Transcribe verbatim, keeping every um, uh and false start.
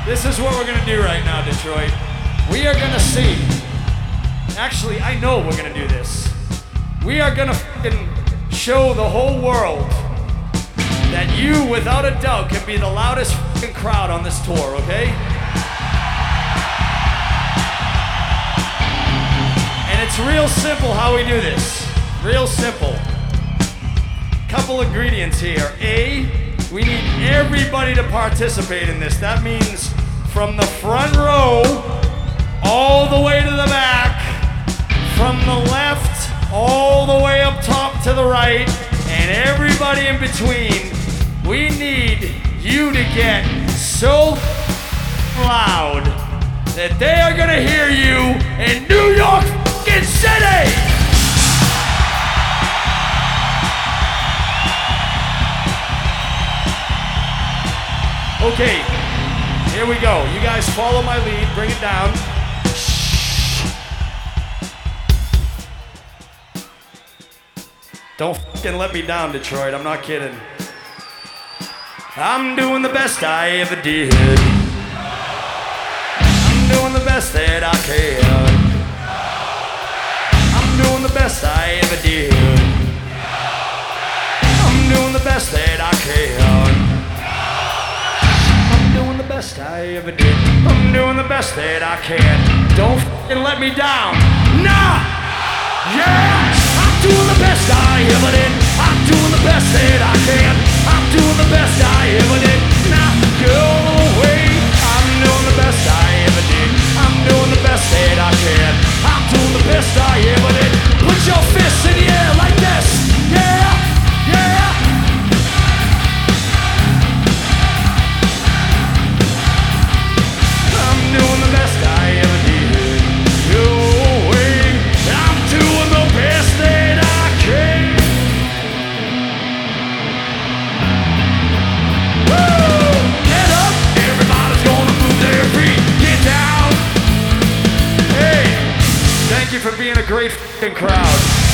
This is what we're gonna do right now, Detroit. We are gonna see. Actually, I know we're gonna do this. We are gonna fucking show the whole world that you, without a doubt, can be the loudest fucking crowd on this tour, okay? And it's real simple how we do this. Real simple. Couple ingredients here. A, we need everybody to participate in this. That means from the front row all the way to the back, from the left all the way up top to the right, and everybody in between. We need you to get so loud that they are gonna hear you in New York fucking City! Okay, here we go. You guys follow my lead, bring it down. Don't fucking let me down, Detroit. I'm not kidding. I'm doing the best I ever did. I'm doing the best that I can. I'm doing the best I ever did. I'm doing the best that I can. I'm doing the best I ever did. I'm doing the best that I can. Don't fucking let me down. Nah! Yeah! I'm doing the best I ever did. I'm doing the best that I can. I'm doing the best I ever did. Now go away. I'm doing the best I ever did. I'm doing the best that I can. I'm doing the best I ever did. Put your fists in the air like this. Yeah, yeah. I'm doing the best I ever did. Go away. I'm doing the best that I can. Get up, everybody's gonna move their feet. Get down. Hey, thank you for being a great f***ing crowd.